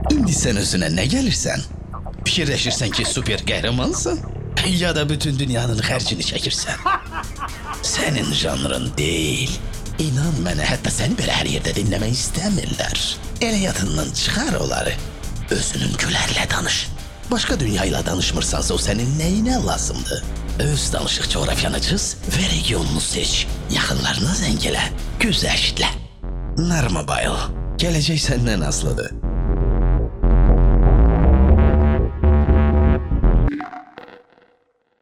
İndi sən özünə nə gəlirsən? Fikirləşirsən ki, super qəhrəmansan? Ya da bütün dünyanın xərcini çəkirsən? Sənin janrın deyil. İnan mənə, hətta səni belə hər yerdə dinləmək istəmirlər. Elə yadından çıxar onları. Özünün gülərlə danış. Başqa dünyayla danışmırsansa o sənin nəyinə lazımdır? Öz danışıq coğrafyanı çiz və regionunu seç. Yaxınlarına zəng elə, güzəştlə. Narmobile, gələcək səndən asılıdır.